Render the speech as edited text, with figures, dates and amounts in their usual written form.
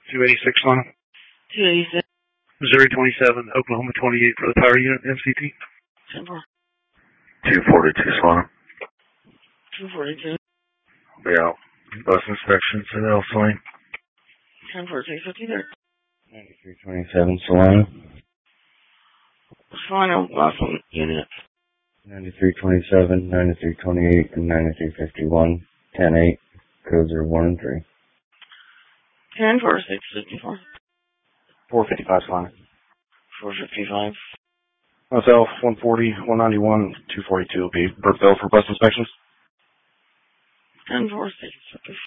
286 Lana. 286. Missouri 27, Oklahoma 28 for the power unit, MCT. 10-4. 242 Solana. 242. Be out. Bus inspections at Elf Lane. 10-4, 350 there. 9327 Solana. Final bus unit. 9327, 9328, and 9351. 10-8. Codes are 1 and 3. 10-4, 654. 455 Solana. 455. Myself, 140, 191, 242 will be per bill for bus inspections. 10-4, 654.